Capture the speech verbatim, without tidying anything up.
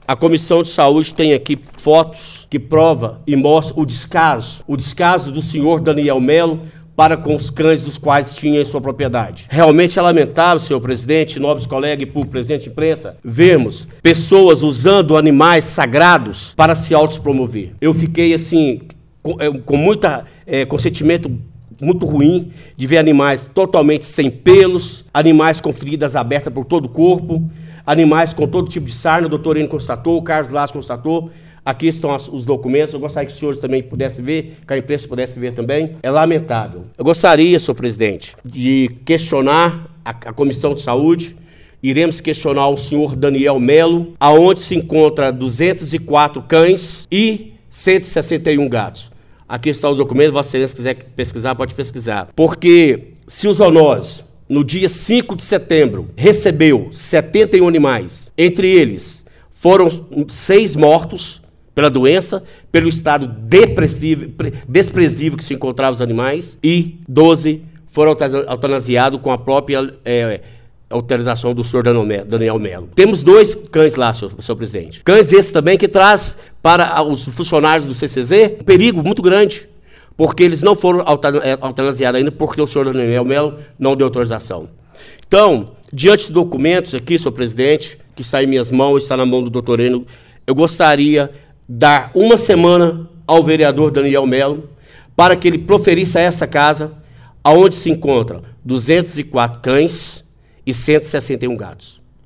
A Comissão de Saúde tem aqui fotos que prova e mostra o descaso, o descaso do senhor Daniel Melo para com os cães dos quais tinha em sua propriedade. Realmente é lamentável, senhor presidente, nobres colegas e público presente de imprensa, vermos pessoas usando animais sagrados para se autopromover. Eu fiquei, assim, com, com muita, é, com sentimento muito ruim de ver animais totalmente sem pelos, animais com feridas abertas por todo o corpo, animais com todo tipo de sarna. O doutor Enio constatou, o Carlos Lasso constatou. Aqui estão os documentos, eu gostaria que os senhores também pudessem ver, que a imprensa pudesse ver também. É lamentável. Eu gostaria, senhor presidente, de questionar a, a Comissão de Saúde. Iremos questionar o senhor Daniel Melo, aonde se encontra duzentos e quatro cães e cento e sessenta e um gatos. Aqui estão os documentos, Vossa Excelência, se quiser pesquisar, pode pesquisar. Porque se os zoonoses, no dia cinco de setembro, recebeu setenta e um animais, entre eles foram seis mortos pela doença, pelo estado depressivo, desprezível que se encontravam os animais, e doze foram eutanasiados com a própria é, autorização do senhor Daniel Melo. Temos dois cães lá, senhor, senhor presidente. Cães esses também que traz para os funcionários do C C Z um perigo muito grande, porque eles não foram eutanasiados ainda, porque o senhor Daniel Melo não deu autorização. Então, diante dos documentos aqui, senhor presidente, que está em minhas mãos, está na mão do doutor Enio, eu gostaria dar uma semana ao vereador Daniel Melo para que ele proferisse a essa casa, aonde se encontram duzentos e quatro cães e cento e sessenta e um gatos.